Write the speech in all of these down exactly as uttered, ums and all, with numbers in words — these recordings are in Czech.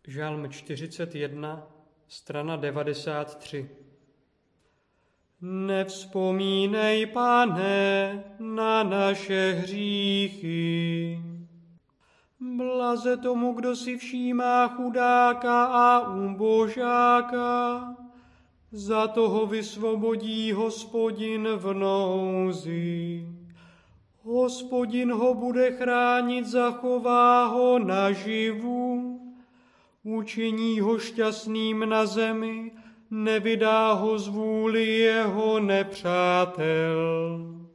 Žalm čtyřicet jedna, strana devadesát tři. Nevzpomínej, Pane, na naše hříchy. Blaze tomu, kdo si všímá chudáka a ubožáka, za toho vysvobodí Hospodin v nouzi. Hospodin ho bude chránit, zachová ho naživu, učiní ho šťastným na zemi, nevydá ho z vůli jeho nepřátel.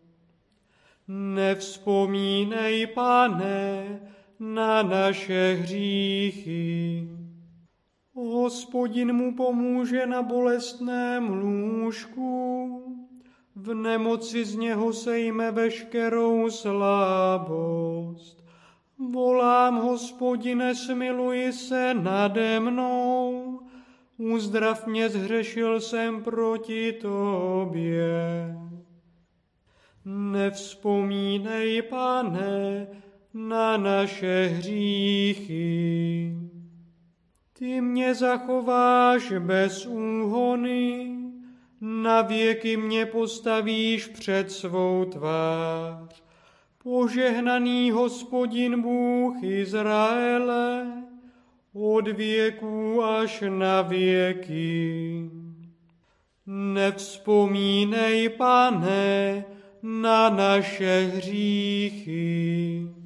Nevzpomínej, Pane, na naše hříchy. Hospodin mu pomůže na bolestném lůžku, v nemoci z něho sejme veškerou slabost. Volám, Hospodine, smiluj se nade mnou, uzdrav mě, zhřešil jsem proti tobě. Nevzpomínej, Pane, na naše hříchy. Ty mě zachováš bez úhony, na věky mě postavíš před svou tvář. Požehnaný Hospodin Bůh Izraele, od věků až na věky. Nevzpomínej, Pane, na naše hříchy.